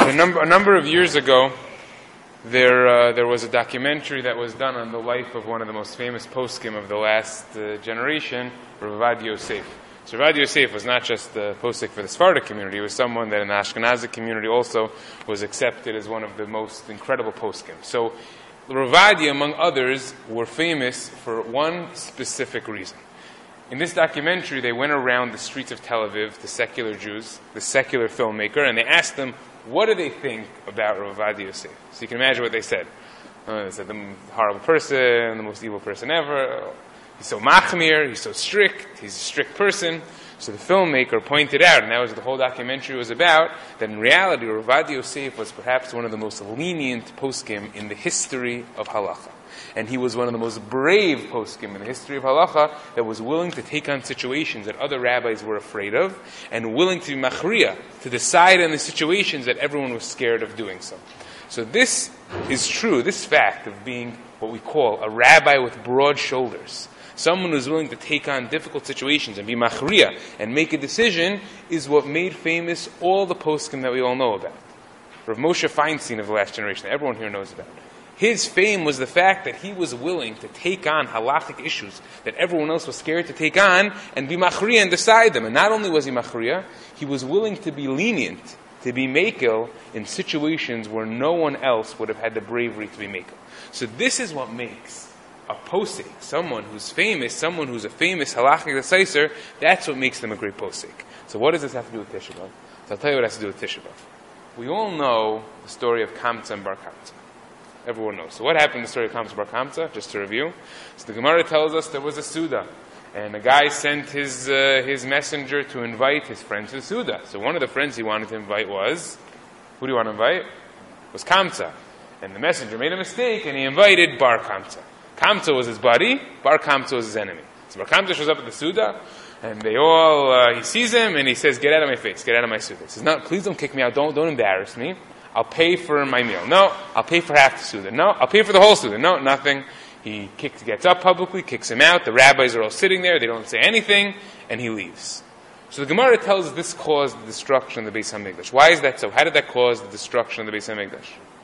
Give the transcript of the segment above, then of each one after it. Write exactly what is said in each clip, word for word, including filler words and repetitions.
a number a number of years ago, there uh, there was a documentary that was done on the life of one of the most famous poskim of the last uh, generation, Rav Ovadia Yosef. So Rav Ovadia Yosef was not just the posik for the Sephardic community; he was someone that in the Ashkenazi community also was accepted as one of the most incredible poskim. So Rav Ovadia, among others, were famous for one specific reason. In this documentary, they went around the streets of Tel Aviv, the secular Jews, the secular filmmaker, and they asked them, what do they think about Rav Ovadia Yosef? So you can imagine what they said. Uh, they said, the horrible person, the most evil person ever. He's so machmir, he's so strict, he's a strict person. So the filmmaker pointed out, and that was what the whole documentary was about, that in reality, Rav Ovadia Yosef was perhaps one of the most lenient poskim in the history of halacha. And he was one of the most brave poskim in the history of halacha that was willing to take on situations that other rabbis were afraid of, and willing to be machriya, to decide on the situations that everyone was scared of doing so. So this is true, this fact of being what we call a rabbi with broad shoulders, someone who's willing to take on difficult situations and be machriya and make a decision, is what made famous all the poskim that we all know about. Rav Moshe Feinstein of the last generation, that everyone here knows about. His fame was the fact that he was willing to take on halachic issues that everyone else was scared to take on and be machriya and decide them. And not only was he machriya, he was willing to be lenient, to be mekel in situations where no one else would have had the bravery to be mekel. So this is what makes a posek, someone who's famous, someone who's a famous halachic decisor, that's what makes them a great posek. So what does this have to do with Tisha B'Av? So I'll tell you what it has to do with Tisha B'Av. We all know the story of Kamsa and Bar Kamsa. Everyone knows. So what happened in the story of Kamsa Bar Kamsa? Just to review. So the Gemara tells us there was a Suda. And a guy sent his uh, his messenger to invite his friend to the Suda. So one of the friends he wanted to invite was, who do you want to invite? Was Kamsa. And the messenger made a mistake and he invited Bar Kamsa. Kamsa was his buddy, Bar Kamsa was his enemy. So Bar Kamsa shows up at the Suda, and they all, uh, he sees him and he says, get out of my face, get out of my Suda. He says, no, please don't kick me out, don't, don't embarrass me. I'll pay for my meal. No, I'll pay for half the Suda. No, I'll pay for the whole Suda. No, nothing. He kicks, gets up publicly, kicks him out. The rabbis are all sitting there. They don't say anything, and he leaves. So the Gemara tells us this caused the destruction of the Beis HaMikdash. Why is that so? How did that cause the destruction of the Beis HaMikdash?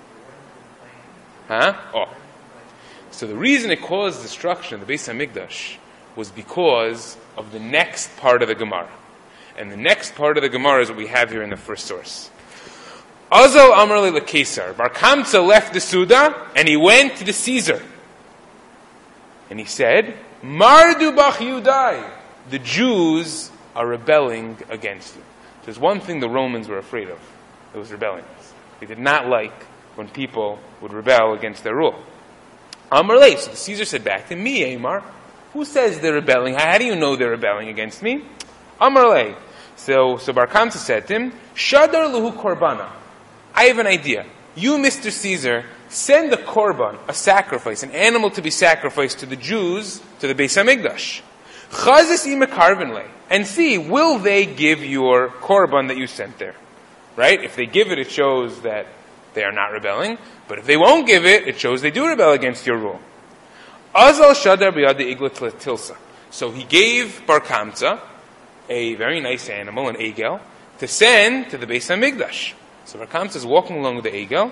Huh? Oh. So the reason it caused destruction of the Beis HaMikdash was because of the next part of the Gemara. And the next part of the Gemara is what we have here in the first source. Azal Amar le Kesar. Bar Kamsa left the Suda and he went to the Caesar. And he said, Mardu bach Yudai. The Jews are rebelling against you. There's one thing the Romans were afraid of. It was rebellion. They did not like when people would rebel against their rule. Amar le. So the Caesar said back to me, Amar, who says they're rebelling? How do you know they're rebelling against me? Amar le. So, so Bar Kamsa said to him, Shadar luhu korbana. I have an idea. You, Mister Caesar, send a korban, a sacrifice, an animal to be sacrificed to the Jews, to the Beis HaMikdash. Chazis imekarven le. And see, will they give your korban that you sent there? Right? If they give it, it shows that they are not rebelling. But if they won't give it, it shows they do rebel against your rule. Azal shadar b'yad igla tilsa. So he gave Bar Kamsa a very nice animal, an egel, to send to the Beis HaMikdash. So Bar Kamsa is walking along with the egel.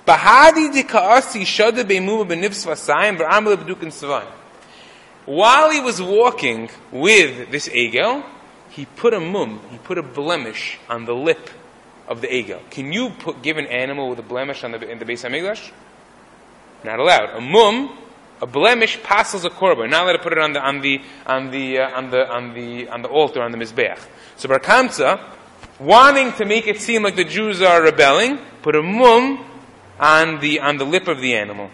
While he was walking with this egel, he put a mum, he put a blemish on the lip of the egel. Can you put, give an animal with a blemish on the, in the Beis HaMikdash? Not allowed. A mum, a blemish, passes a korban. Not allowed to put it on the on the on the uh, on the on the on the altar on the mizbeach. So Bar Kamsa, wanting to make it seem like the Jews are rebelling, put a mum on the on the lip of the animal.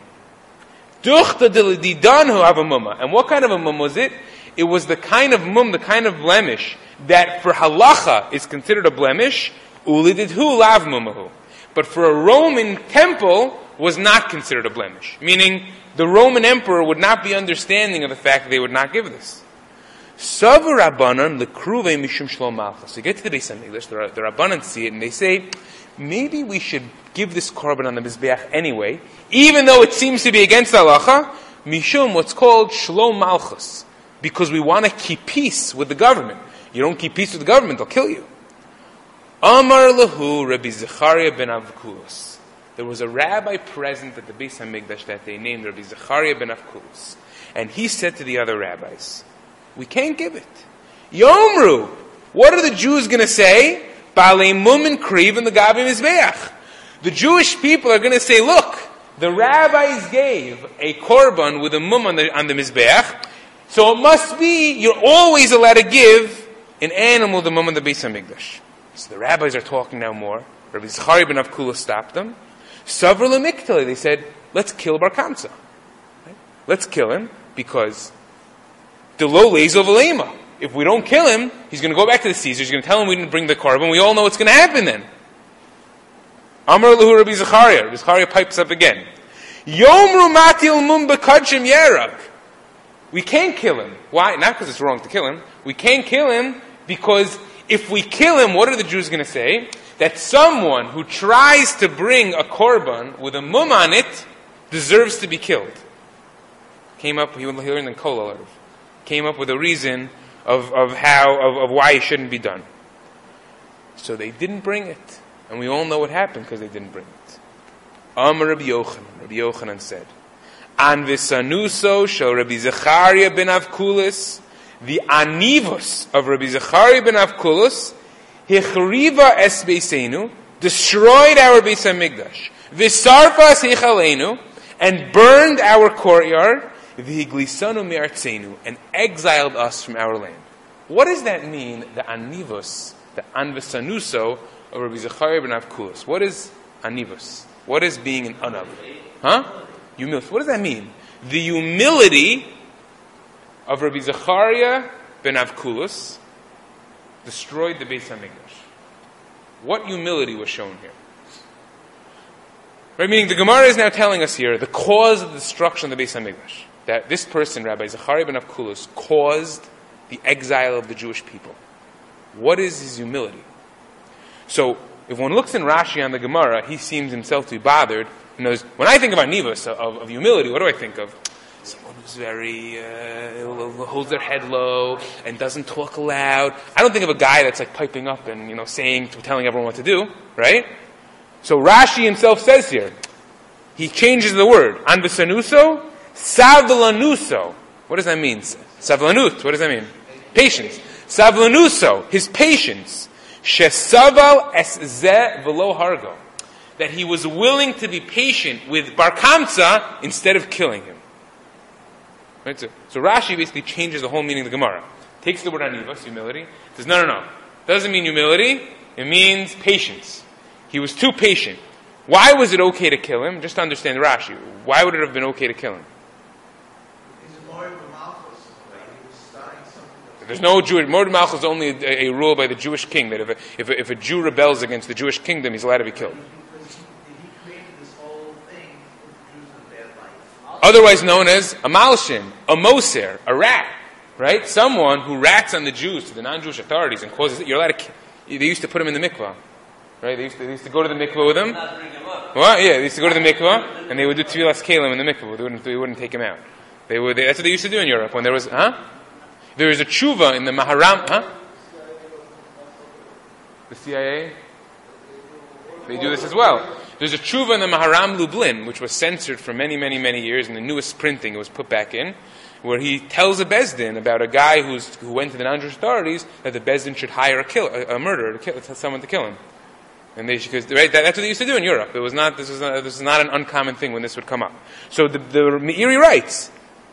And what kind of a mum was it? It was the kind of mum, the kind of blemish that for halacha is considered a blemish. Ulididhu lav mumahu. But for a Roman temple was not considered a blemish. Meaning the Roman emperor would not be understanding of the fact that they would not give this. Savar Rabbanan lekruve mishum shlom malchus. So you get to the Beis HaMikdash, the, the Rabbanan see it and they say, maybe we should give this korban on the Mizbeach anyway, even though it seems to be against halacha, mishum, what's called shlom malchus, because we want to keep peace with the government. You don't keep peace with the government, they'll kill you. Amar lahu Rabbi Zechariah ben Avkulus. There was a rabbi present at the Beis HaMikdash that they named Rabbi Zechariah ben Avkulus. And he said to the other rabbis, we can't give it. Yomru, what are the Jews going to say? Balei mum and kriv and the gabi mizbeach. The Jewish people are going to say, look, the rabbis gave a korban with a mum on the, on the mizbeach, so it must be you're always allowed to give an animal the mum on the Beis HaMikdash. So the rabbis are talking now more. Rabbi Zechariah ben Avkulus stopped them. Savr l'miktali, they said, let's kill Bar Kamsa. Right? Let's kill him because the lo lezo v'lema. If we don't kill him, he's going to go back to the Caesar. He's going to tell him we didn't bring the korban. We all know what's going to happen then. Amar lahu Rabbi Zechariah. Rabbi Zechariah pipes up again. Yomru matil mum b'kadshim yerag. We can't kill him. Why? Not because it's wrong to kill him. We can't kill him because if we kill him, what are the Jews going to say? That someone who tries to bring a korban with a mum on it deserves to be killed. Came up, he learned in Kol Alav. Came up with a reason of, of how, of, of why it shouldn't be done. So they didn't bring it. And we all know what happened because they didn't bring it. Amar Rabbi Yochanan. Rabbi Yochanan said, An v'sanuso shel Rabbi Zechariah ben Avkulus, the anivus of Rabbi Zechariah ben Avkulus, hichriva es beisenu, destroyed our Beis HaMikdash, v'sarfa es hichaleinu, and burned our courtyard, v'higlisanu mi'artzenu, and exiled us from our land. What does that mean, the anivus, the anvesanuso of Rabbi Zechariah ben Avkulus? What is anivus? What is being an anav? Huh? Humility. What does that mean? The humility of Rabbi Zechariah ben Avkulus destroyed the Beis HaMikdash. What humility was shown here? Right, meaning the Gemara is now telling us here the cause of the destruction of the Beis HaMikdash. That this person, Rabbi Zechariah ben Avkulus, caused the exile of the Jewish people. What is his humility? So, if one looks in Rashi on the Gemara, he seems himself to be bothered. He knows, when I think of anivus, of, of humility, what do I think of? Someone who's very, uh, holds their head low and doesn't talk loud. I don't think of a guy that's like piping up and, you know, saying, telling everyone what to do, right? So Rashi himself says here, he changes the word. Anvesanuso, savlanuso. What does that mean? Savlanut, what does that mean? Patience. Savlanuso, his patience. Shesaval es ze velo hargo. That he was willing to be patient with Bar Kamsa instead of killing him. Right? So, so Rashi basically changes the whole meaning of the Gemara. Takes the word anivus, humility, says, no, no, no. Doesn't mean humility, it means patience. He was too patient. Why was it okay to kill him? Just to understand Rashi. Why would it have been okay to kill him? There's no Jewish, Mord Malchus is only a, a rule by the Jewish king, that if a, if, a, if a Jew rebels against the Jewish kingdom, he's allowed to be killed. Otherwise known as a malshin, a moser, a rat, right? Someone who rats on the Jews to the non-Jewish authorities and causes it. You're allowed to. They used to put him in the mikvah, right? They used to, they used to go to the mikvah with him. What? Yeah, they used to go to the mikvah and they would do tevilas kelim in the mikvah. They wouldn't. They wouldn't take him out. They would. They, that's what they used to do in Europe when there was, huh? There was a tshuva in the Maharam, huh? The C I A. They do this as well. There's a tshuva in the Maharam Lublin, which was censored for many, many, many years. In the newest printing, it was put back in, where he tells a bezdin about a guy who's, who went to the non-Jewish authorities that the bezdin should hire a, kill, a, a murderer to kill someone to kill him. And they, because right, that, that's what they used to do in Europe. It was not. This was not, this is not an uncommon thing when this would come up. So the, the Meiri writes.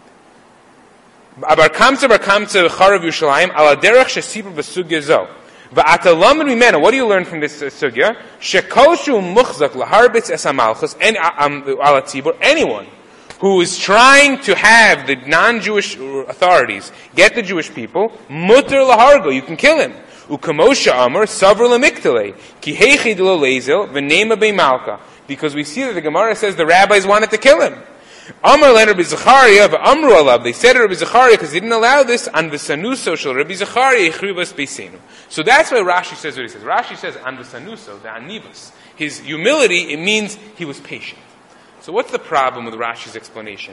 Bar Kamsa Bar Kamsa Charav Yushalayim ala derech shesibur b'sugya zo. V'atalamid mimena. What do you learn from this uh, sugya? Shekoshu muchzak laharbitz es hamalchus and ala tzibur. Anyone who is trying to have the non-Jewish authorities get the Jewish people, mutter lahargo. You can kill him. Ukamosha amar savr lemiktale ki heichid lo lezel v'nema beimalka. Because we see that the Gemara says the rabbis wanted to kill him. Amar len Rabbi Zechariah v'amru alav. They said to Rabbi Zechariah because they didn't allow this. An v'sanuso shel Rabbi Zechariah ichrivas beisenu. So that's why Rashi says what he says. Rashi says an v'sanuso, the anivus. His humility, it means he was patient. So what's the problem with Rashi's explanation?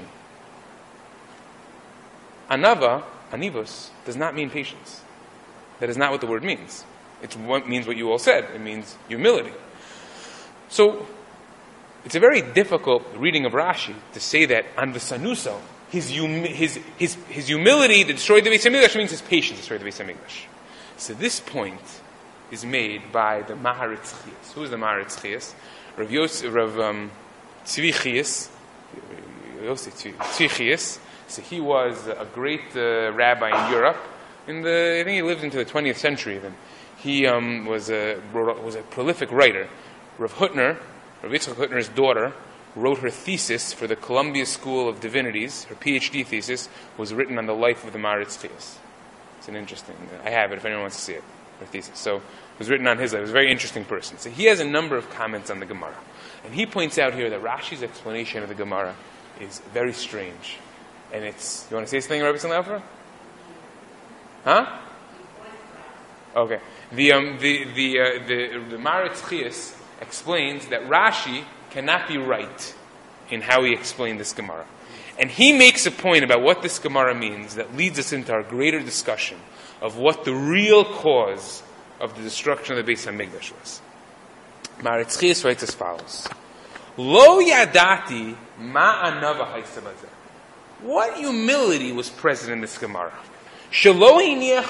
Anava, anivus, does not mean patience. That is not what the word means. It means what you all said. It means humility. So, it's a very difficult reading of Rashi to say that Anvasanuso, his, hum- his, his, his humility that destroyed the Beis HaMikdash means his patience destroyed the Beis HaMikdash. So this point is made by the Maharitz Chias. Who is the Maharitz Chias? Rav Yosef, Rav um, Tzvi Chias. Tzvi Chias. So he was a great uh, rabbi in Europe. In the, I think he lived into the twentieth century even. He um, was, a, was a prolific writer. Rav Hutner, Rav Yitzchak Hutner's daughter, wrote her thesis for the Columbia School of Divinities. Her PhD thesis was written on the life of the Maharitz Chias. It's an interesting, I have it if anyone wants to see it, her thesis. So it was written on his life. He was a very interesting person. So he has a number of comments on the Gemara. And he points out here that Rashi's explanation of the Gemara is very strange. And it's, you want to say something, Rabbi Sanlaufer? Huh? Okay. The um, the the uh, the the Maharitz Chias explains that Rashi cannot be right in how he explained this Gemara, and he makes a point about what this Gemara means that leads us into our greater discussion of what the real cause of the destruction of the Beis HaMikdash was. Maharitz Chias writes as follows: Lo yadati ma anava haisabazeh. What humility was present in this Gemara? Why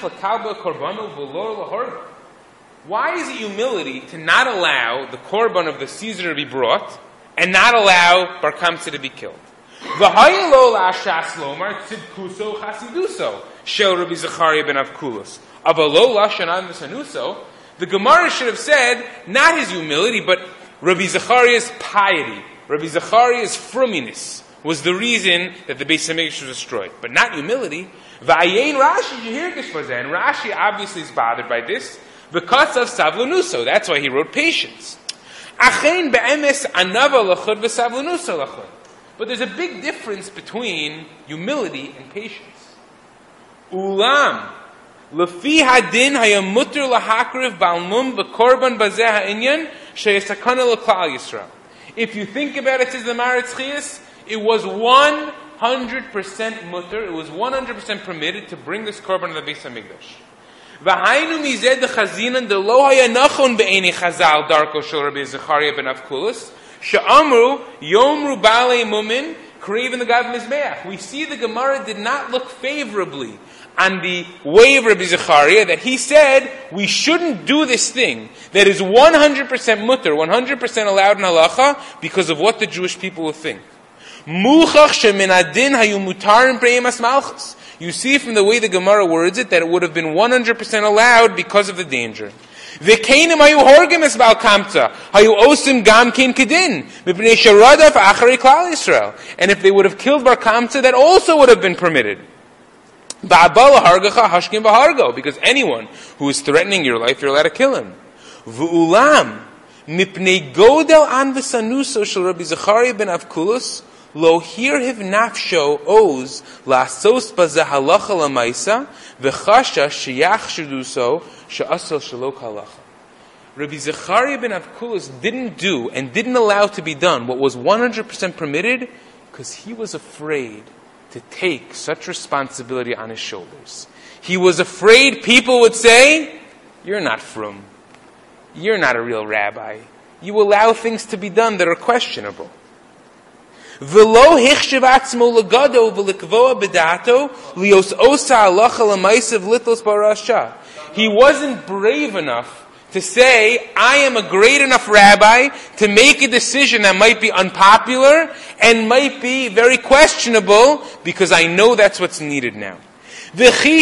is it humility to not allow the korban of the Caesar to be brought and not allow Bar Kamsa to be killed? The Gemara should have said not his humility, but Rabbi Zechariah's piety, Rabbi Zechariah's fruminess was the reason that the Beis HaMikdash was destroyed, but not humility. V'ayin Rashi yehirgish bazen. Rashi obviously is bothered by this because of savlunuso. That's why he wrote patience. Achein be'emes anava lachud v'savlunuso lachud. But there's a big difference between humility and patience. Ulam lefi hadin hayamuter lahakriv balmum v'korban bazeh ha'inyan sheyesakana l'klal Yisrael. If you think about it, says the Maharitz Chias, it was one hundred percent mutter, it was one hundred percent permitted to bring this korban to the Beis HaMikdash. V'hainu mized dechazinan de lo haya nachon be'eni chazal darko shel Rabbi Zechariah ben Avkulus she'amru yomru balei mumin craven the God of Mizbeach. We see the Gemara did not look favorably on the way of Rabbi Zechariah, that he said we shouldn't do this thing that is one hundred percent mutter, one hundred percent allowed in halacha because of what the Jewish people will think. You see from the way the Gemara words it that it would have been one hundred percent allowed because of the danger. And if they would have killed Bar Kamsa, that also would have been permitted. Because anyone who is threatening your life, you're allowed to kill him. Lo hirhiv nafsho oz lasos bazeh halacha lamaisa v'chasha sheyachshuduso she'asel shalok halacha. Rabbi Zechariah ben Avkulus didn't do and didn't allow to be done what was one hundred percent permitted because he was afraid to take such responsibility on his shoulders. He was afraid people would say, "You're not frum. You're not a real rabbi. You allow things to be done that are questionable." He wasn't brave enough to say, I am a great enough rabbi to make a decision that might be unpopular and might be very questionable because I know that's what's needed now. Rabbi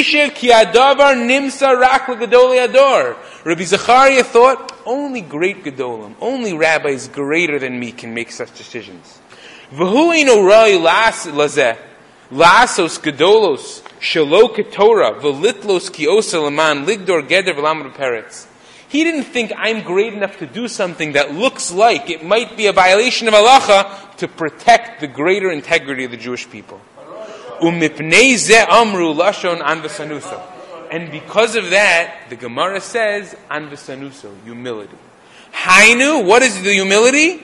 Zechariah thought, only great gedolim, only rabbis greater than me can make such decisions. Lasos gedolos shelo ketorah velitlos kiosa laman ligdor geder v'lamad peretz. He didn't think I'm great enough to do something that looks like it might be a violation of halacha to protect the greater integrity of the Jewish people. Umipnei zeh amru lashon anvasanuso. And because of that, the Gemara says anvasanuso, humility. Hainu, what is the humility?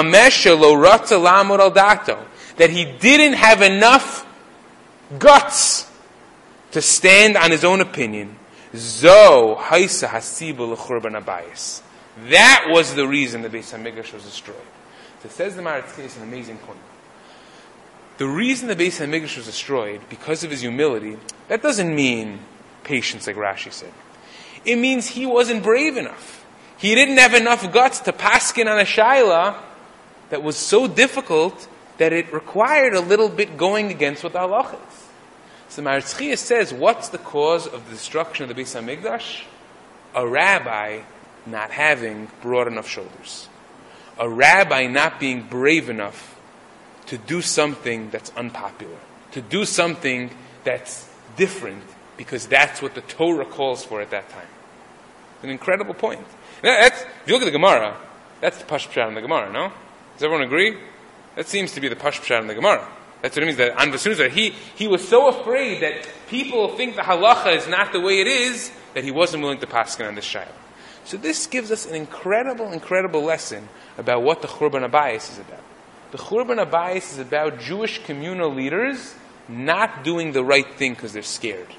That he didn't have enough guts to stand on his own opinion. Zo haisa hasiba l'churban habayis. That was the reason the Beis HaMikdash was destroyed. So it says the Maharatz Chayes an amazing point. The reason the Beis HaMikdash was destroyed, because of his humility, that doesn't mean patience like Rashi said. It means he wasn't brave enough. He didn't have enough guts to paskin on a shaila that was so difficult that it required a little bit going against what the halach is. So Maharatz Chayes says, what's the cause of the destruction of the Beis HaMikdash? A rabbi not having broad enough shoulders. A rabbi not being brave enough to do something that's unpopular. To do something that's different, because that's what the Torah calls for at that time. An incredible point. That's, if you look at the Gemara, that's the Pash Pshat in the Gemara, no? Does everyone agree? That seems to be the Pash Pshat in the Gemara. That's what it means, that Anvasunza, he, he was so afraid that people think the halacha is not the way it is, that he wasn't willing to paskin on this shayla. So this gives us an incredible, incredible lesson about what the Churban Habayis is about. The Churban Habayis is about Jewish communal leaders not doing the right thing because they're scared.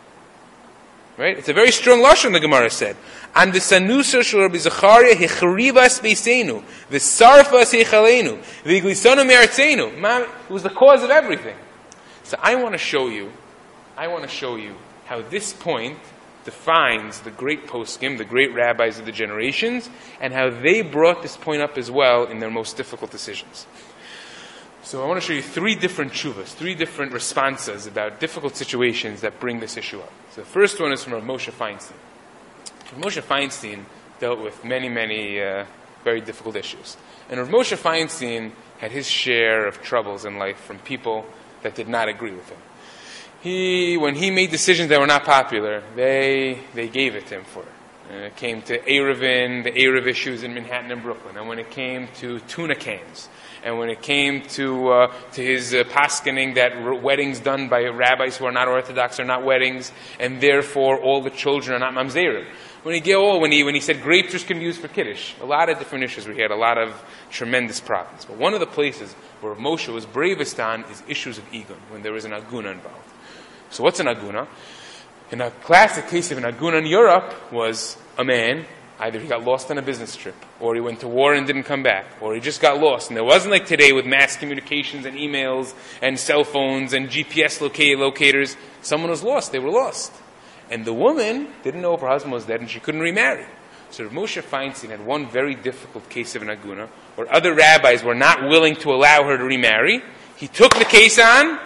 Right? It's a very strong lashon, the Gemara said. And the sanusa shel Rabbi Zachariah hecharibas beisenu, v'sarfas hechalenu, v'iglisanu me'artzenu. It was the cause of everything. So I want to show you, I want to show you how this point defines the great poskim, the great rabbis of the generations, and how they brought this point up as well in their most difficult decisions. So I want to show you three different tshuvas, three different responses about difficult situations that bring this issue up. So the first one is from Rav Moshe Feinstein. Rav Moshe Feinstein dealt with many, many uh, very difficult issues. And Rav Moshe Feinstein had his share of troubles in life from people that did not agree with him. He, when he made decisions that were not popular, they they gave it to him for it. And it came to Erevin, the Erev issues in Manhattan and Brooklyn. And when it came to tuna cans, and when it came to uh, to his uh, paskening that r- weddings done by rabbis who are not Orthodox are not weddings, and therefore all the children are not mamzerim. When he oh, when he when he said grape juice can be used for kiddush, a lot of different issues where he had a lot of tremendous problems. But one of the places where Moshe was bravest on is issues of egon, when there was an aguna involved. So what's an aguna? In a classic case of an aguna in Europe was a man, either he got lost on a business trip, or he went to war and didn't come back, or he just got lost. And it wasn't like today with mass communications and emails and cell phones and G P S loca- locators. Someone was lost. They were lost. And the woman didn't know if her husband was dead and she couldn't remarry. So Rav Moshe Feinstein had one very difficult case of an aguna, where other rabbis were not willing to allow her to remarry. He took the case on,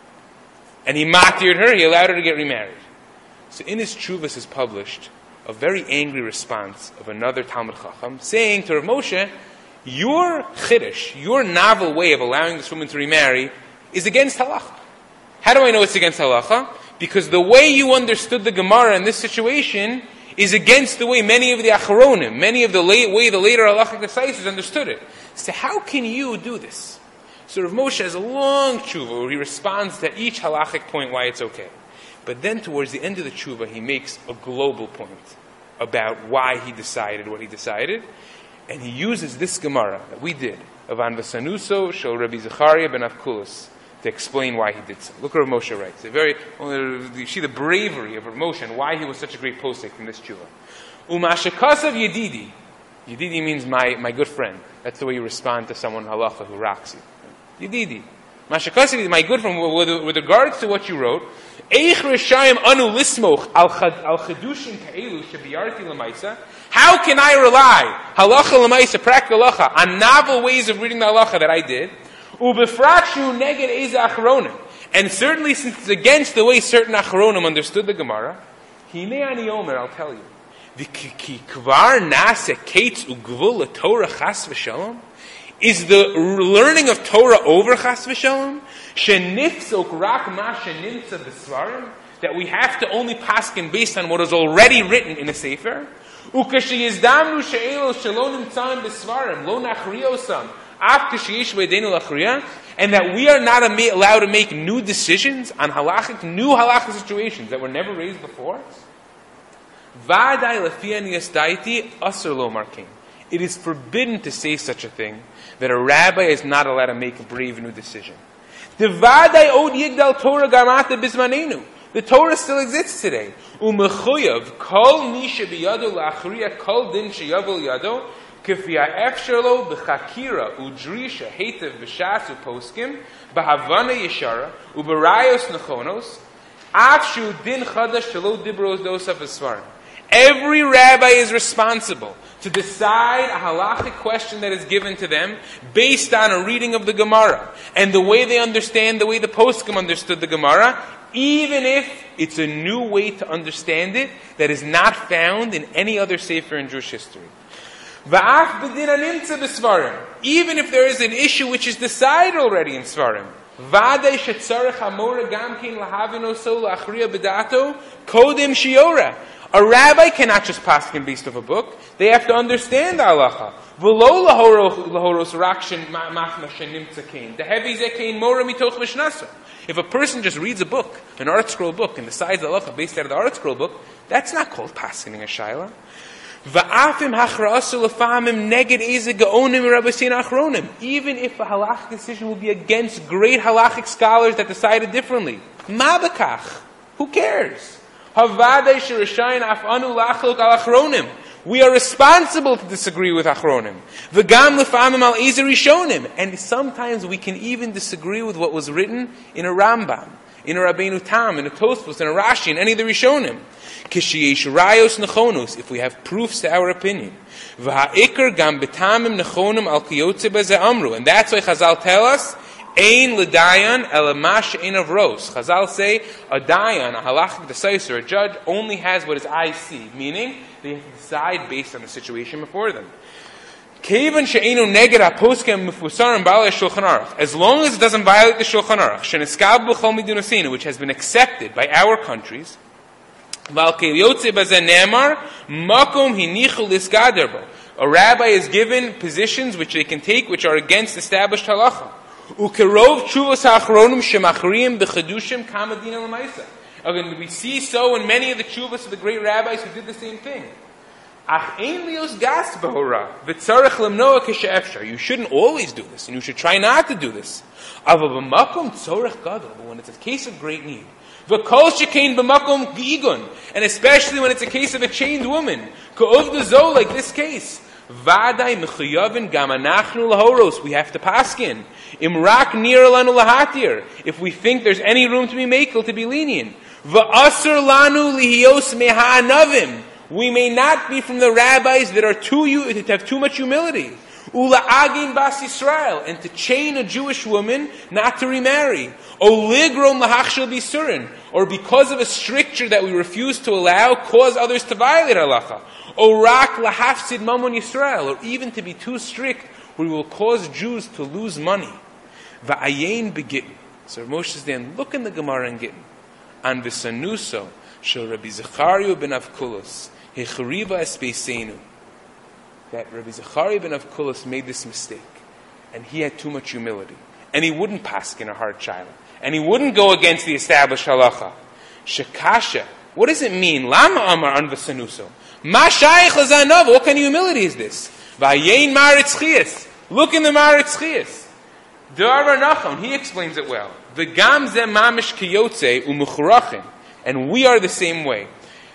and he matir'd her, he allowed her to get remarried. So in his Tshuvas is published a very angry response of another Talmud Chacham, saying to Rav Moshe, your chiddush, your novel way of allowing this woman to remarry, is against halacha. How do I know it's against halacha? Because the way you understood the Gemara in this situation is against the way many of the Acharonim, many of the late, way the later halachic disciples understood it. So how can you do this? So Rav Moshe has a long tshuva where he responds to each halachic point why it's okay. But then towards the end of the tshuva, he makes a global point about why he decided what he decided. And he uses this Gemara that we did, of Anvasanuso Shel Rabbi Zachariah ben Avkulos, to explain why he did so. Look what Rav Moshe writes. A very, you see the bravery of Rav Moshe and why he was such a great posek in this tshuva. Umashakasav Yedidi. Yedidi means my, my good friend. That's the way you respond to someone halacha who rocks you. Yedidi. Mashakasav, my good friend, with, with regards to what you wrote, Eich Rishayim anu lismoch al chedushin ka'elu shebiyarti l'maisa. How can I rely, halacha l'maisa, practical halacha, on novel ways of reading the halacha that I did? Ubefratshu neged eze achronim. And certainly since it's against the way certain achronim understood the Gemara, hine ani omer, I'll tell you, v'ki kvar nase kates ugvul l'torah chas v'shalom? Is the learning of Torah over chas v'shalom? Shenifzok rak ma shenimtza b'svarim? That we have to only paskin based on what is already written in a sefer? Ukashiyizdamnu she'elo shelo nimtzam b'svarim, lo nachriosam, af kashiyish v'edenu lachriya? And that we are not allowed to make new decisions on halachic, new halachic situations that were never raised before? V'adai lefian yasdaiti asur lo markin. It is forbidden to say such a thing, that a rabbi is not allowed to make a brave new decision. Devadai od yigdal Torah gamata bismanenu. The Torah still exists today. U'mechuyav kol mi shebiyado la'achriya kol din sheyavel yado k'fi ha'efsher lo b'chakira u'drisha heitev b'shas u'poskim b'havana yeshara u'barayos nechonos af shu din chadash shelo dibros dosaf esfarim. Every rabbi is responsible to decide a halachic question that is given to them based on a reading of the Gemara and the way they understand, the way the poskim understood the Gemara, even if it's a new way to understand it that is not found in any other sefer in Jewish history. Even if there is an issue which is decided already in Svarim. A rabbi cannot just paskin based off a book. They have to understand the halacha. If a person just reads a book, an Art Scroll book, and decides the halacha based out of the Art Scroll book, that's not called paskening a shaila. Even if a halachic decision will be against great halachic scholars that decided differently. Who cares? We are responsible to disagree with achronim. And sometimes we can even disagree with what was written in a Rambam, in a Rabbeinu Tam, in a Tosfos, in a Rashi, in any of the Rishonim. If we have proofs to our opinion. And that's why Chazal tell us, Ein l'dayan elamash ein of ros. Chazal say a dayan, a halachic decisor, a judge, only has what his eyes see, meaning they have to decide based on the situation before them. Kevan she'enu neged haposkem mefusarim b'alei Shulchan Aruch. As long as it doesn't violate the Shulchan Aruch, sheniskab b'chol midunasinu, which has been accepted by our countries. Val kelyotze bazen ne'amar makom hinichu lisgader bo. A rabbi is given positions which they can take, which are against established halacha. Ukerov chuvos ha'achronim shemachriim b'chedushim kamadina l'maisa. Again, we see so in many of the chuvos of the great rabbis who did the same thing. Ach ein lios gas b'hora v'tzarech lemnoa k'she'efshar. You shouldn't always do this, and you should try not to do this. Ava b'makom tzorech gadol, but when it's a case of great need. V'kol shekein b'makom gigun, and especially when it's a case of a chained woman. K'ov d'zo, like this case. Vaday mechuyavin gam anachnu lahoros. We have to paskin. Imrak nir lanu lahatir. If we think there's any room to be makel, to be lenient. Va'asur lanu lihios mehanavim. We may not be from the rabbis that are too to have too much humility. Ula agin bas Yisrael, and to chain a Jewish woman not to remarry. O ligrom lahachshel bisurin, or because of a stricture that we refuse to allow, cause others to violate halacha. O rak lahafsid mamon Yisrael, or even to be too strict, where we will cause Jews to lose money. Va'ayin begittin. So Moshe is then look in the Gemara and Gittin. An v'sanuso shel Rabbi Zechariah ben Avkulos hechariva espeisenu. That Rabbi Zechariah ben Avkulos made this mistake, and he had too much humility, and he wouldn't paskin a hard child, and he wouldn't go against the established halacha. Shekasha. What does it mean? Lama amar an v'sanuso. Ma shayich lazanav. What kind of humility is this? V'ayin maritz chiyas. Look in the maritz chiyas. D'Ar Nachon, he explains it well. V'gam ze mamish kiyotze u'muchrachim. And we are the same way.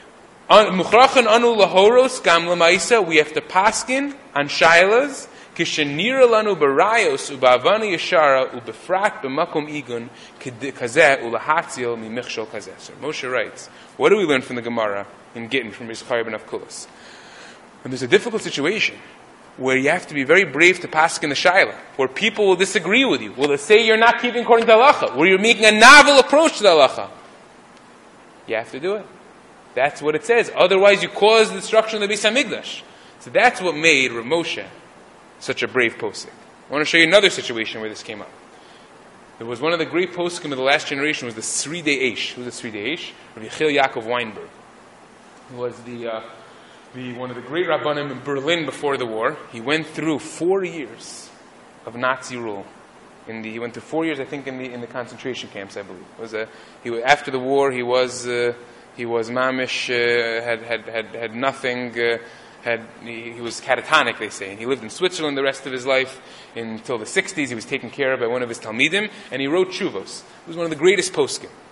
Muchrachin anu lahoros gam lemaisa. We have to paskin on shailas. Kishenira lanu barayos u'ba'avana yeshara u'befrat b'makom igun kazeh u'lahatzil mimichshol kazeh. So Moshe writes, what do we learn from the Gemara in Gittin from Zechariah ben Avkulos? When there's a difficult situation where you have to be very brave to paskin the shaila, where people will disagree with you, will they say you're not keeping according to halacha, where you're making a novel approach to the halacha, you have to do it. That's what it says. Otherwise, you cause the destruction of the Beis Hamikdash. So that's what made Rav Moshe such a brave posek. I want to show you another situation where this came up. There was one of the great poskim of the last generation was the Sridei Eish. Who was the Sridei Eish? Rav Yechiel Yaakov Weinberg. He was the, uh, the one of the great rabbanim in Berlin before the war. He went through four years of Nazi rule. In the, he went through four years, I think, in the in the concentration camps. I believe it was a. He was, after the war, he was uh, he was mamish, uh, had had had had nothing. Uh, Had, he, he was catatonic, they say, and he lived in Switzerland the rest of his life until the sixties. He was taken care of by one of his talmidim, and he wrote Shuvos. He was one of the greatest poskim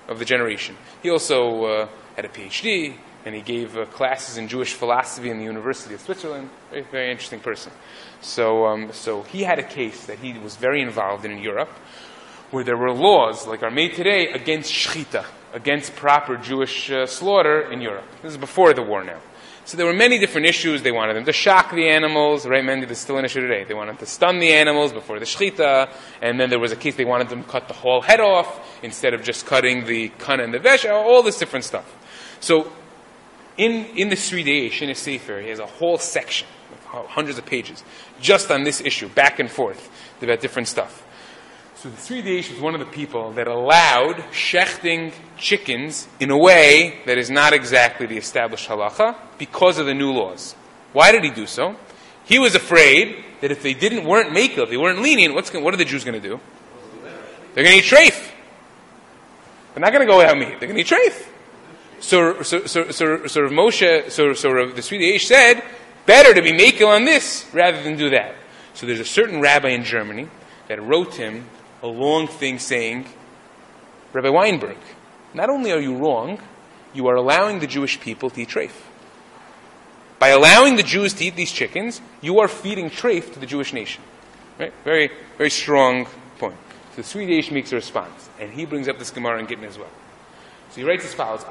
of the generation. He also uh, had a P H D, and he gave uh, classes in Jewish philosophy in the University of Switzerland. Very, very interesting person. So, um, so he had a case that he was very involved in in Europe, where there were laws, like are made today, against shechita, against proper Jewish uh, slaughter in Europe. This is before the war now. So there were many different issues. They wanted them to shock the animals, right? Many of still an issue today. They wanted to stun the animals before the shechita, and then there was a case they wanted them to cut the whole head off instead of just cutting the kana and the vesh, all this different stuff. So in in the Sri Deish, in his Sefer, he has a whole section, hundreds of pages, just on this issue, back and forth, about different stuff. So the Sri Deish was one of the people that allowed shechting chickens in a way that is not exactly the established halacha because of the new laws. Why did he do so? He was afraid that if they didn't weren't makel, if they weren't lenient, what's what are the Jews going to do? They're going to eat treif. They're not going to go without meat. They're going to eat treif. So, so, so, so, so Moshe, so, so the Sri Deish said, better to be makel on this rather than do that. So there's a certain rabbi in Germany that wrote him a long thing saying, Rabbi Weinberg, not only are you wrong, you are allowing the Jewish people to eat treif. By allowing the Jews to eat these chickens, you are feeding treif to the Jewish nation. Right? Very, very strong point. So the Sri Deish makes a response, and he brings up this Gemara in Gittin as well. So he writes as follows: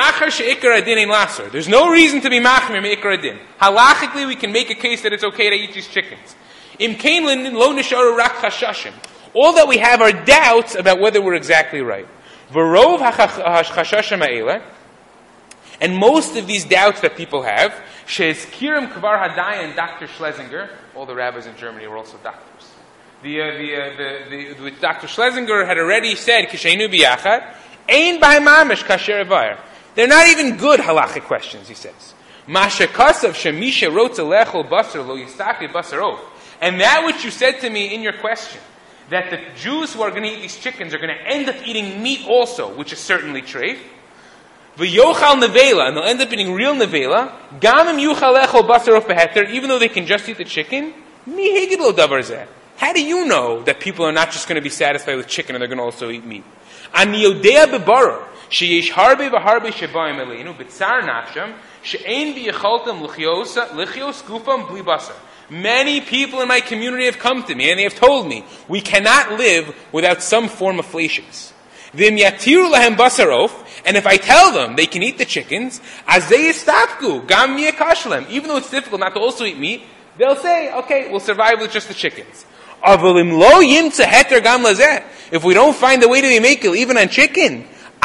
there's no reason to be machmir me'ikar adin. Halachically, we can make a case that it's okay to eat these chickens. Im kain lo nisharu rak chashashim. All that we have are doubts about whether we're exactly right. V'rov hachashashim ha'eleh, and most of these doubts that people have, she'ezkirim kvar hadaya and Doctor Schlesinger, all the rabbis in Germany were also doctors. The, uh, the, uh, the, the, the Doctor Schlesinger had already said, kisheinu biyachad, ein b'hay mamish kasher avayr. They're not even good halachic questions, he says. Masha kasav shemisha rotza lechol basar lo yistaki basar of. And that which you said to me in your question, that the Jews who are going to eat these chickens are going to end up eating meat also, which is certainly treif. V'yochal nevela, and they'll end up eating real nevela. Gamim yuchal echol basar of beheter, even though they can just eat the chicken. Mi hegid lo davar zeh. How do you know that people are not just going to be satisfied with chicken and they're going to also eat meat? Ani yodea bebarer, sheyesh harbe v'harbe shebayim eleinu, b'tzar nafsham, she'ein b'yechaltem lichios gufam bli basar. Many people in my community have come to me and they have told me, we cannot live without some form of fleishes. V'im yatiru lahem basarof, and if I tell them they can eat the chickens, azei yistapku, gam miyakashlem, even though it's difficult not to also eat meat, they'll say, okay, we'll survive with just the chickens. Avalim lo yimtza heter gam lazeh. If we don't find a way to be makel even on chicken,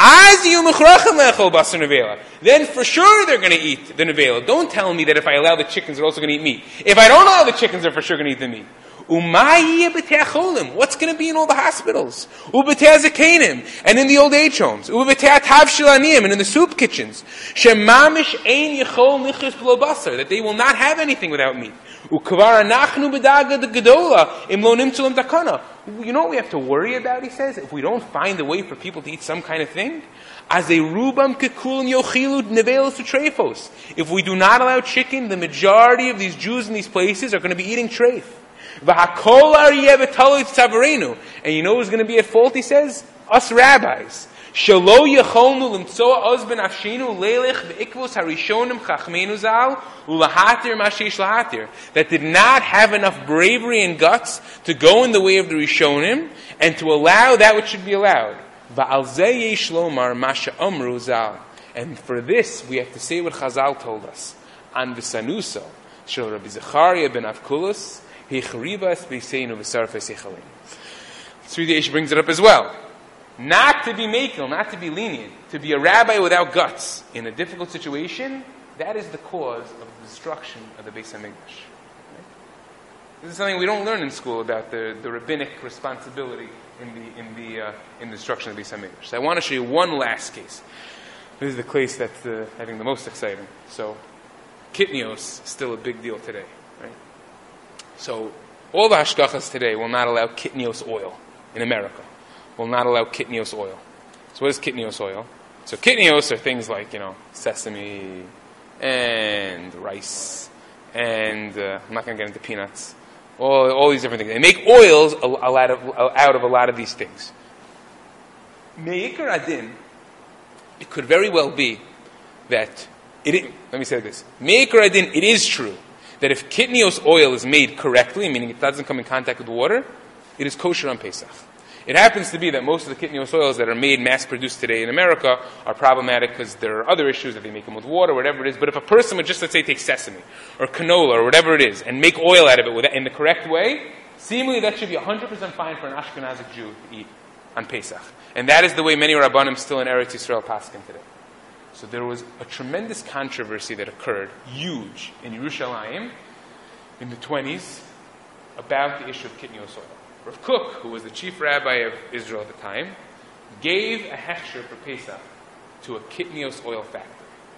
then for sure they're going to eat the nevela. Don't tell me that if I allow the chickens, they're also going to eat meat. If I don't allow the chickens, they're for sure going to eat the meat. What's going to be in all the hospitals? And in the old age homes. And in the soup kitchens. That they will not have anything without meat. You know what we have to worry about, he says, if we don't find a way for people to eat some kind of thing? As a rubam kekul yochilu nevelos utrefos. If we do not allow chicken, the majority of these Jews in these places are going to be eating treif. And you know who's going to be at fault, he says? Us rabbis. That did not have enough bravery and guts to go in the way of the Rishonim and to allow that which should be allowed. And for this we have to say what Chazal told us. And the Sanuso, Shel Rabbi Zechariah ben Avkulus, Hechribas b'seinu v'sarfes echalim. Sri Deish brings it up as well. Not to be makel, not to be lenient, to be a rabbi without guts in a difficult situation, that is the cause of the destruction of the Beis HaMikdash. Right? This is something we don't learn in school about the, the rabbinic responsibility in the in the uh, in the destruction of the Beis HaMikdash. So I want to show you one last case. This is the case that's uh, I think the most exciting. So, kitnios is still a big deal today, right? So, all the hashgachas today will not allow kitnios oil in America. Will not allow kitnios oil. So what is kitnios oil? So kitnios are things like, you know, sesame and rice and uh, I'm not going to get into peanuts. All, all these different things. They make oils a, a lot of, out of a lot of these things. Me'ikar adin, it could very well be that, it, let me say this, Me'ikar Adin, it is true that if kitnios oil is made correctly, meaning it doesn't come in contact with water, it is kosher on Pesach. It happens to be that most of the kitnios oils that are made, mass-produced today in America are problematic because there are other issues that they make them with water, whatever it is. But if a person would just, let's say, take sesame or canola or whatever it is and make oil out of it with, in the correct way, seemingly that should be one hundred percent fine for an Ashkenazic Jew to eat on Pesach. And that is the way many Rabbanim still in Eretz Yisrael paskin today. So there was a tremendous controversy that occurred, huge, in Yerushalayim in the twenties about the issue of kitnios oil. Rav Kook, who was the chief rabbi of Israel at the time, gave a hechsher for Pesach to a kitnios oil factory.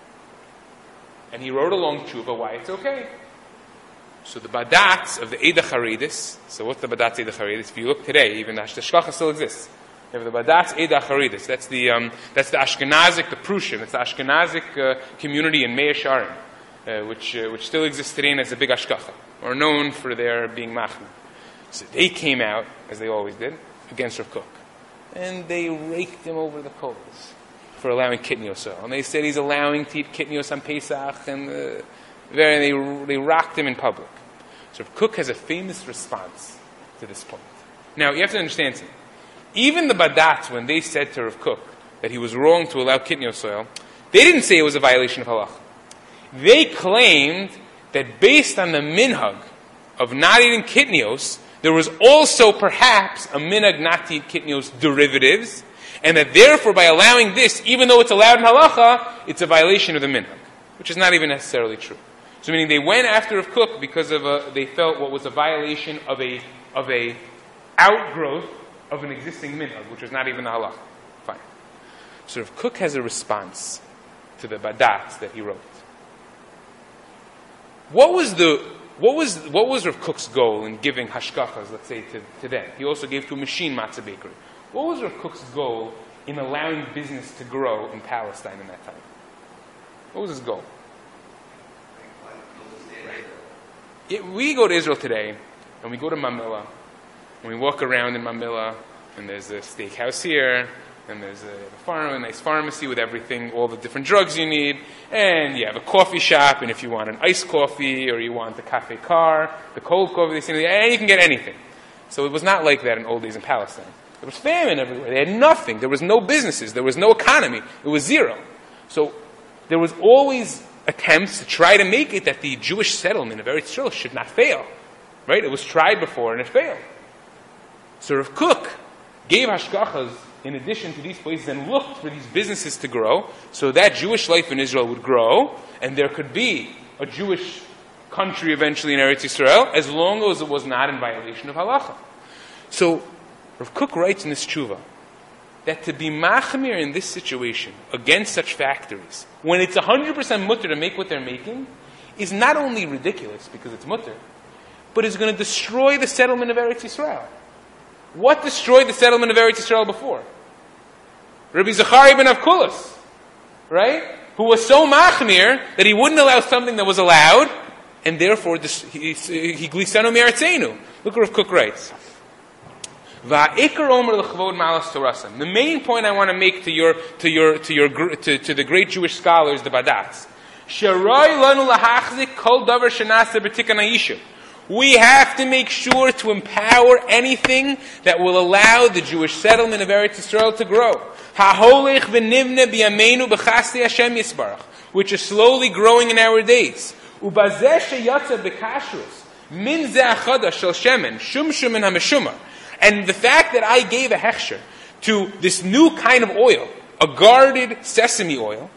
And he wrote along tshuva why it's okay. So the Badatz of the Eida Charidis, so what's the Badatz Eida Charidis? If you look today, even the Hashgacha still exists. You have the Badatz Eida Charidis. That's the um, that's the Ashkenazic, the Prushim. It's the Ashkenazic uh, community in Mea Sharim, uh, which uh, which still exists today as a big Hashgacha, or known for their being machmir. So they came out, as they always did, against Rav Kook. And they raked him over the coals for allowing kitnios oil. And they said he's allowing to eat kitnios on Pesach, and uh, very, they, they rocked him in public. So Rav Kook has a famous response to this point. Now, you have to understand something. Even the Badatz, when they said to Rav Kook that he was wrong to allow kitnios oil, they didn't say it was a violation of halacha. They claimed that based on the minhag of not eating kitnios, there was also perhaps a minhag not to eat kitnios derivatives, and that therefore by allowing this, even though it's allowed in halacha, it's a violation of the minhag, which is not even necessarily true. So meaning they went after Rav Kook because of a, they felt what was a violation of a of a outgrowth of an existing minhag, which was not even the halacha. Fine. So Rav Kook has a response to the Badatz that he wrote. What was the What was what was Rav Kook's goal in giving hashgachas, let's say, to, to them? He also gave to a machine matzah bakery. What was Rav Kook's goal in allowing business to grow in Palestine in that time? What was his goal? It, we go to Israel today, and we go to Mamilla, and we walk around in Mamilla, and there's a steakhouse here, and there's a, farm, a nice pharmacy with everything, all the different drugs you need, and you have a coffee shop, and if you want an iced coffee, or you want the cafe car, the cold coffee, they say, and you can get anything. So it was not like that in old days in Palestine. There was famine everywhere. They had nothing. There was no businesses. There was no economy. It was zero. So there was always attempts to try to make it that the Jewish settlement of Eretz Yisrael should not fail. Right? It was tried before, and it failed. So Rav Kook gave hashgachas in addition to these places and looked for these businesses to grow so that Jewish life in Israel would grow and there could be a Jewish country eventually in Eretz Yisrael as long as it was not in violation of halacha. So Rav Kook writes in this tshuva that to be machmir in this situation against such factories when it's one hundred percent mutter to make what they're making is not only ridiculous because it's mutter, but is going to destroy the settlement of Eretz Yisrael. What destroyed the settlement of Eretz Yisrael before? Rabbi Zachariah ben Avkulas, right? Who was so machmir that he wouldn't allow something that was allowed, and therefore he glisanu me'artzenu. Look what Rav Kook writes. The main point I want to make to your to your to your to, to the great Jewish scholars, the Badatz, we have to make sure to empower anything that will allow the Jewish settlement of Eretz Yisrael to grow. Which is slowly growing in our days. And the fact that I gave a hechsher to this new kind of oil, a guarded sesame oil,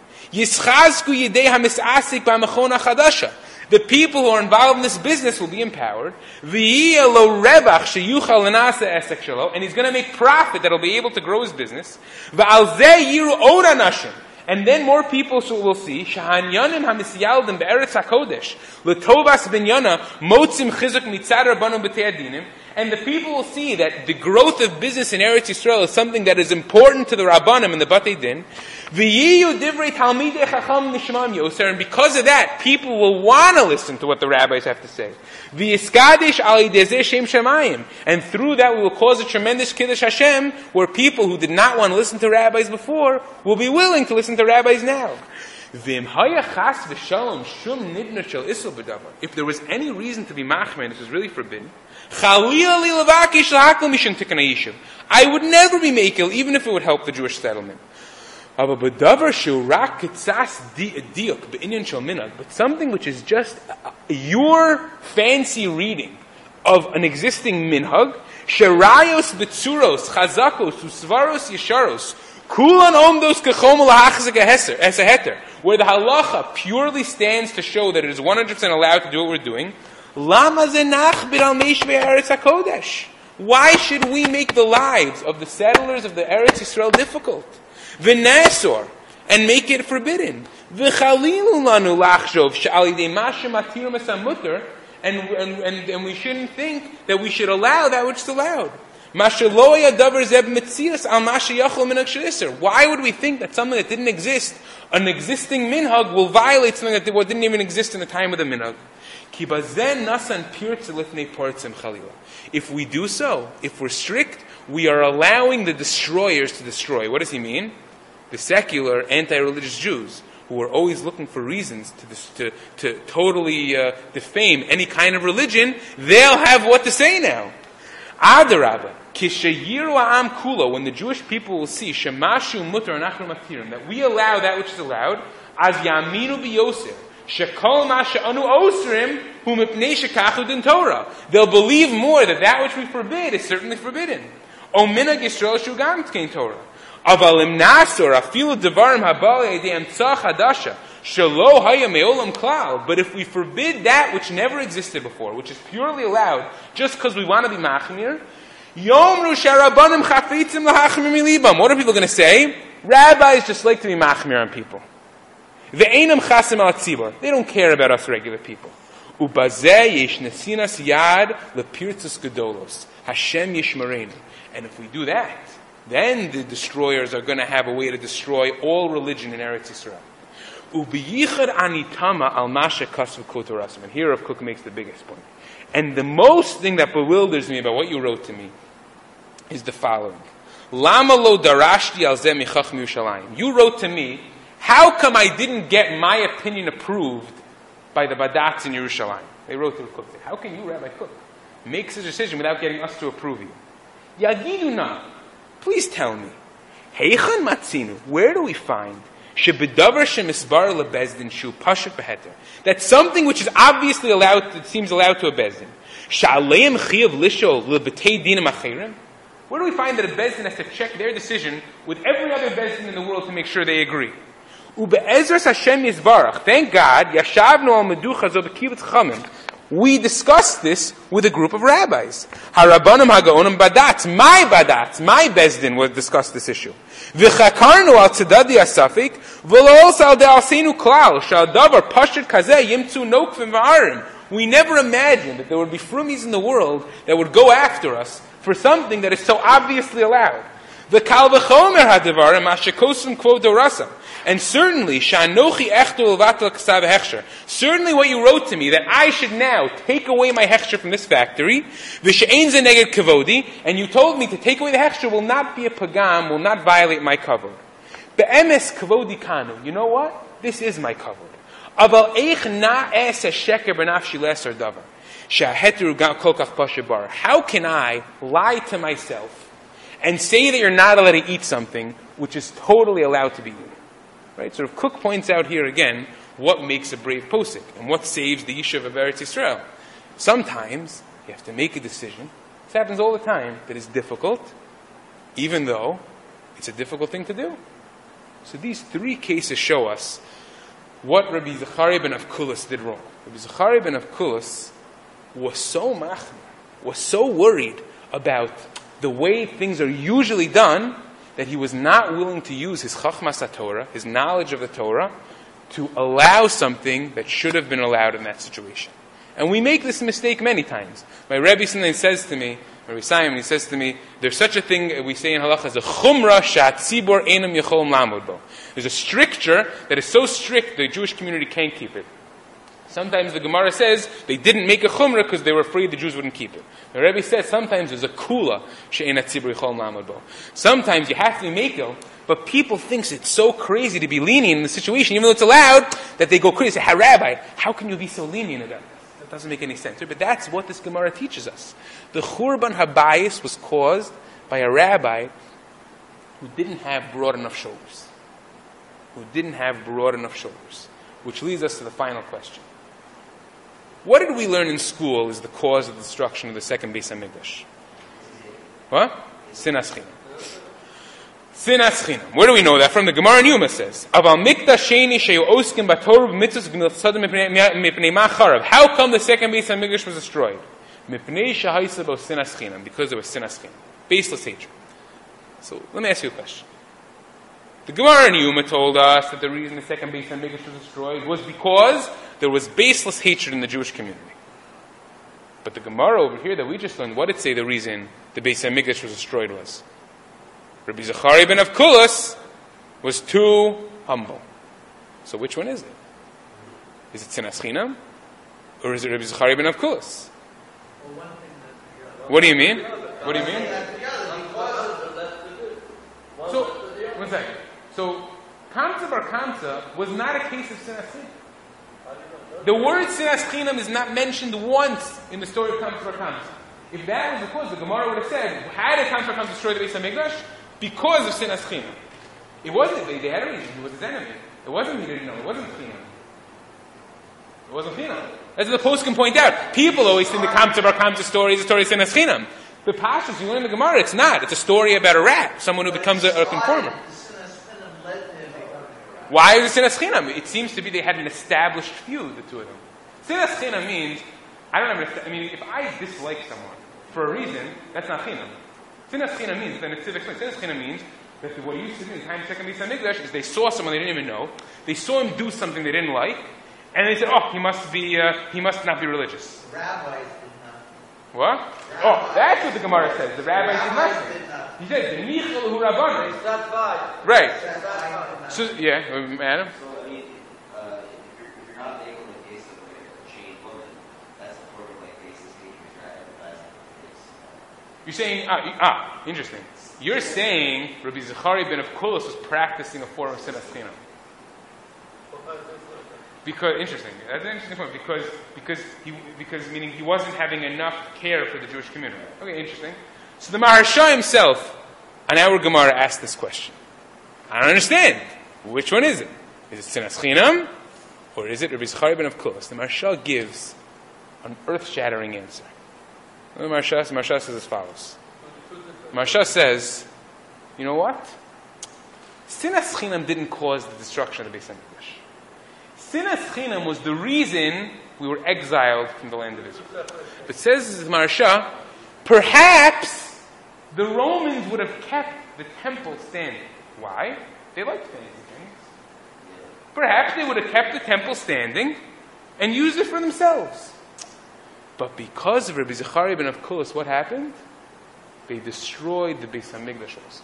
the people who are involved in this business will be empowered. And he's going to make profit that will be able to grow his business. And then more people will see and the people will see that the growth of business in Eretz Yisrael is something that is important to the Rabbanim and the Batei Din. And because of that, people will want to listen to what the rabbis have to say. And through that, we will cause a tremendous Kiddush Hashem, where people who did not want to listen to rabbis before will be willing to listen listen to rabbis now. If there was any reason to be machmer, and this was really forbidden, I would never be makil, even if it would help the Jewish settlement. But something which is just your fancy reading of an existing minhag, sherayos betzuros, chazakos, usvaros yesharos, kulan omdos kechom lahachzik eseheter, where the halacha purely stands to show that it is one hundred percent allowed to do what we're doing. Lama zenach b'al meishvei Eretz HaKodesh. Why should we make the lives of the settlers of the Eretz Yisrael difficult? V'nesor, and make it forbidden. V'chalilu lanu lachshov she'al yidei masha matir mesamuter, and and and we shouldn't think that we should allow that which is allowed. Why would we think that something that didn't exist, an existing minhag, will violate something that didn't even exist in the time of the minhag? If we do so, if we're strict, we are allowing the destroyers to destroy. What does he mean? The secular, anti-religious Jews, who are always looking for reasons to to, to totally uh, defame any kind of religion, they'll have what to say now. Adarabah. When the Jewish people will see shemashu mutar anachnu matirim, that we allow that which is allowed, as yaminu biyosir shekol masha anu osrim hu mipnei shekachu din Torah, they'll believe more that that which we forbid is certainly forbidden. O minhag Yisrael shugam tkein Torah. Aval im nasor afilu devarim habal yedei emtzah chadasha shelo haya meolam klal. But if we forbid that which never existed before, which is purely allowed, just because we want to be machmir, Yomru sharabanim chafitzim lahachmir milibam. What are people going to say? Rabbis just like to be machmir on people. Ve'enam chasim al tzibor. They don't care about us regular people. Ubazeh yesh nesinas yad lepirtzus gedolos. Hashem yishmareinu. And if we do that, then the destroyers are going to have a way to destroy all religion in Eretz Yisrael. Ubiyichad anitama al masha kasu kotorasim. And here Rav Kook makes the biggest point. And the most thing that bewilders me about what you wrote to me is the following. Lama lo darashti al zeh michacham Yerushalayim. You wrote to me, how come I didn't get my opinion approved by the Badats in Yerushalayim? They wrote to the Kook. How can you, Rabbi Kook, make such a decision without getting us to approve you? Yagidu na. Please tell me. Heichan matzinu. Where do we find shebedavar shemisbar lebezdin shu pashat beheter, that something which is obviously allowed, it seems allowed to a bezdin, sha'aleim chiyav lisho lebetei dinim achirim? Where do we find that a bezdin has to check their decision with every other bezdin in the world to make sure they agree? Ube'ezras Hashem yizbarach. Thank God, yashavnu al meducha zo b'kibbutz chamim. We discussed this with a group of rabbis. Harabanim hagaonim badats, my badats, my bezdin would discuss this issue. V'chakarnu al tzedadi asafik, v'lo sal de'alseinu klal, shal davar pashut kazeh yimtzu nokvim v'arim. We never imagined that there would be frumis in the world that would go after us for something that is so obviously allowed. V'kal v'chomer ha'devarim ashekosim kvo dorasam. And certainly, shanochi echtu levatel ksav hechsher. Certainly, what you wrote to me that I should now take away my hechsher from this factory. V'she'ein ze neged kavodi, and you told me to take away the hechsher will not be a pagam, will not violate my kavod. Be'emes kavodi kanu. You know what? This is my kavod. Aval eich na es sheker b'nafshi leser davar. She'aheteru kol kach pasha bar. How can I lie to myself and say that you're not allowed to eat something which is totally allowed to be eaten? Right? So Rav Kook points out here again what makes a brave posik and what saves the Yishuv of Eretz Yisrael. Sometimes you have to make a decision. This happens all the time. That is difficult, even though it's a difficult thing to do. So these three cases show us what Rabbi Zechariah ben Avkulas did wrong. Rabbi Zechariah ben Avkulas was so machmir, was so worried about the way things are usually done, that he was not willing to use his chachmas HaTorah, his knowledge of the Torah, to allow something that should have been allowed in that situation. And we make this mistake many times. My Rebbe sometimes says to me, Rabbi Simon, he says to me, there's such a thing we say in halacha as a chumrah shat tzibor einam yecholem lamod bo. There's a stricture that is so strict the Jewish community can't keep it. Sometimes the Gemara says they didn't make a chumrah because they were afraid the Jews wouldn't keep it. The Rebbe says sometimes there's a kula she'ein hatzibur yichol la'amod bo. Sometimes you have to be makel, but people think it's so crazy to be lenient in the situation, even though it's allowed, that they go crazy. Say, "Hey, Rabbi, how can you be so lenient about this?" That doesn't make any sense. But that's what this Gemara teaches us. The Churban Habayis was caused by a rabbi who didn't have broad enough shoulders. Who didn't have broad enough shoulders. Which leads us to the final question. What did we learn in school is the cause of the destruction of the second Beis HaMikdash? What? Sinas Chinam. Sinas Chinam. Where do we know that from? The Gemara in Yuma says, Aval Mikdash Sheni Sheyu Oskim Batorah B'mitzvos G'miltzadim Mipnei Ma Charav. How come the second Beis HaMikdash was destroyed? Mipnei Shahaisa Bo Sinas Chinam. Because there was Sinas Chinam. Baseless hatred. So, let me ask you a question. The Gemara in Yuma told us that the reason the second Beis HaMikdash was destroyed was because there was baseless hatred in the Jewish community. But the Gemara over here that we just learned, what did it say the reason the Beis HaMikdash was destroyed was? Rabbi Zachariah ben Avkulas was too humble. So which one is it? Is it Sinas Chinam? Or is it Rabbi Zachariah ben Avkulas? What do you mean? What do you mean? So, one second. So, Kamsa bar Kamsa was not a case of Sinas Chinam. The word Sinas Chinam is not mentioned once in the story of Kamsa bar Kamsa. If that was the cause, the Gemara would have said, how did Kamsa bar Kamsa destroy the Beis HaMikdash? Because of Sinas Chinam. It wasn't, they, they had a reason, he was his enemy. It wasn't he didn't know, it wasn't Chinam. It wasn't Chinam. As the post can point out, people always think the Kamsa bar Kamsa story is a story of Sinas Chinam. The Pashas, you learn in the Gemara, it's not. It's a story about a rat, someone who becomes a, a conformer. Why is it Sinas Chinam? It seems to be they had an established feud, the two of them. Sinas Chinam means, I don't have an, I mean, if I dislike someone for a reason, that's not Chinam. Sinas Chinam means, then it's civic. Sinas Chinam means that what used to do in the time of the second Beis HaMikdash is they saw someone they didn't even know, they saw him do something they didn't like, and they said, oh, he must be, uh, he must not be religious. The rabbis did not. What? Rabbis. Oh, that's what the Gemara says. The rabbis, The did rabbis nothing. did not. He said, "V'nichel hu rabbanon." It's not five. Right. It's not five. So, yeah, Adam? So, I mean, uh, if, you're, if you're not able to case of like a chained woman, that's a form of like racist hatred you're advertising. You're saying, ah, you- ah, interesting. You're saying Rabbi Zachariah ben Avkulas was practicing a form of Sinas Chinam. Because, interesting, that's an interesting point, because, because, he, because meaning he wasn't having enough care for the Jewish community. Okay, interesting. So the Maharsha himself, on our Gemara, asked this question. I don't understand. Which one is it? Is it Sinas Chinam? Or is it Rabbi Zachariah ben Avkulas? The Maharsha gives an earth-shattering answer. The Maharsha, the Maharsha says as follows. The Maharsha says, you know what? Sinas Chinam didn't cause the destruction of the Beis HaMikdash. Sinas Chinam was the reason we were exiled from the land of Israel. But says the Maharsha, perhaps the Romans would have kept the temple standing. Why? They liked fancy things. Perhaps they would have kept the temple standing and used it for themselves. But because of Rabbi Zachariah ben Avkulas, what happened? They destroyed the Beis HaMikdash also.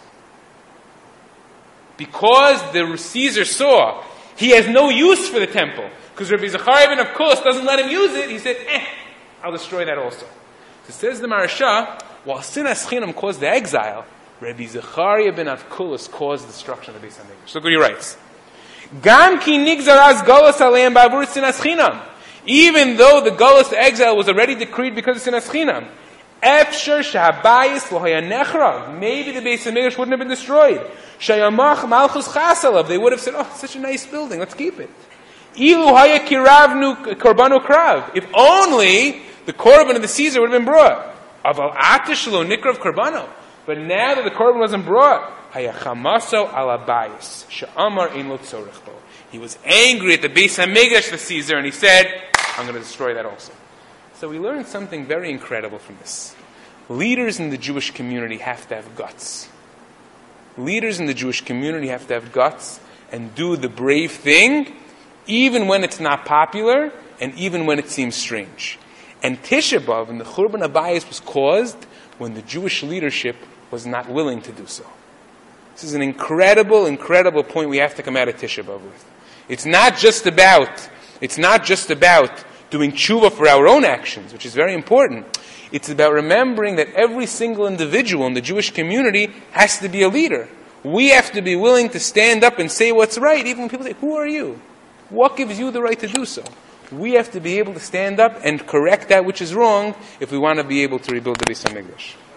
Because the Caesar saw he has no use for the temple, because Rabbi Zachariah ben Avkulas doesn't let him use it, he said, eh, I'll destroy that also. So says the Maharsha, while Sinas Chinam caused the exile, Rabbi Zachariah ben Avkulas caused the destruction of the Beis HaMikdash. Look what he writes. Gam ki nigzaraz galus aleim ba'avur Sinas Chinam. Even though the galus, the exile, was already decreed because of Sinas Chinam, Efshar shahabayis lo haya nechrav. Maybe the Beis HaMikdash wouldn't have been destroyed. Shayamach malchus chasalav. They would have said, oh, such a nice building, let's keep it. Ilu haya kiravnu korbanu krav. If only the korban of the Caesar would have been brought. Aval atish lo nikrav korbano. But now that the korban wasn't brought, haya chamaso alabayis. Sha'amar in lo tzorech bo. He was angry at the Beis HaMikdash, the Caesar, and he said, I'm going to destroy that also. So we learned something very incredible from this. Leaders in the Jewish community have to have guts. Leaders in the Jewish community have to have guts and do the brave thing, even when it's not popular and even when it seems strange. And Tisha B'Av and the Churban Habayis was caused when the Jewish leadership was not willing to do so. This is an incredible, incredible point we have to come out of Tisha B'Av with. It's not just about It's not just about doing tshuva for our own actions, which is very important. It's about remembering that every single individual in the Jewish community has to be a leader. We have to be willing to stand up and say what's right, even when people say, who are you? What gives you the right to do so? We have to be able to stand up and correct that which is wrong if we want to be able to rebuild the Beis HaMikdash.